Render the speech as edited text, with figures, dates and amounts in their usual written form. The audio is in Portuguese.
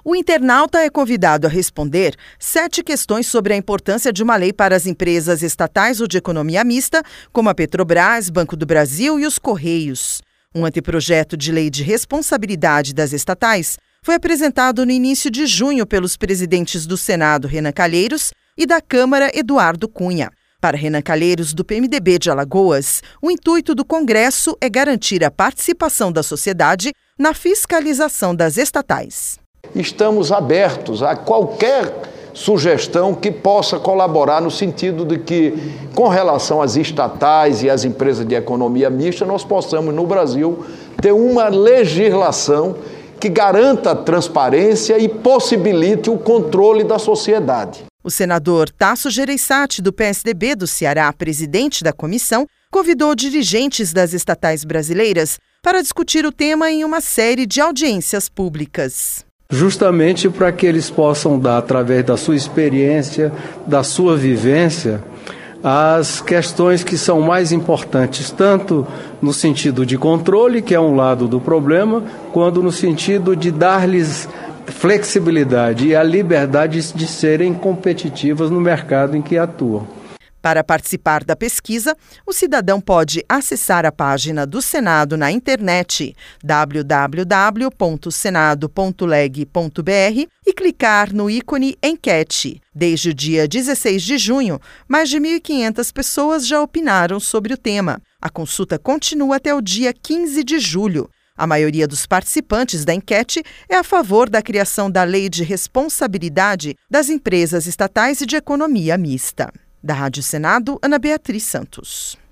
O internauta é convidado a responder 7 questões sobre a importância de uma lei para as empresas estatais ou de economia mista, como a Petrobras, Banco do Brasil e os Correios. Um anteprojeto de lei de responsabilidade das estatais foi apresentado no início de junho pelos presidentes do Senado, Renan Calheiros, e da Câmara, Eduardo Cunha. Para Renan Calheiros, do PMDB de Alagoas, o intuito do Congresso é garantir a participação da sociedade na fiscalização das estatais. Estamos abertos a qualquer sugestão que possa colaborar no sentido de que, com relação às estatais e às empresas de economia mista, nós possamos, no Brasil, ter uma legislação que garanta a transparência e possibilite o controle da sociedade. O senador Tasso Gereissati, do PSDB do Ceará, presidente da comissão, convidou dirigentes das estatais brasileiras para discutir o tema em uma série de audiências públicas. Justamente para que eles possam dar, através da sua experiência, da sua vivência, as questões que são mais importantes, tanto no sentido de controle, que é um lado do problema, quanto no sentido de dar-lhes flexibilidade e a liberdade de serem competitivas no mercado em que atuam. Para participar da pesquisa, o cidadão pode acessar a página do Senado na internet www.senado.leg.br e clicar no ícone Enquete. Desde o dia 16 de junho, mais de 1.500 pessoas já opinaram sobre o tema. A consulta continua até o dia 15 de julho. A maioria dos participantes da enquete é a favor da criação da Lei de Responsabilidade das Empresas Estatais e de Economia Mista. Da Rádio Senado, Ana Beatriz Santos.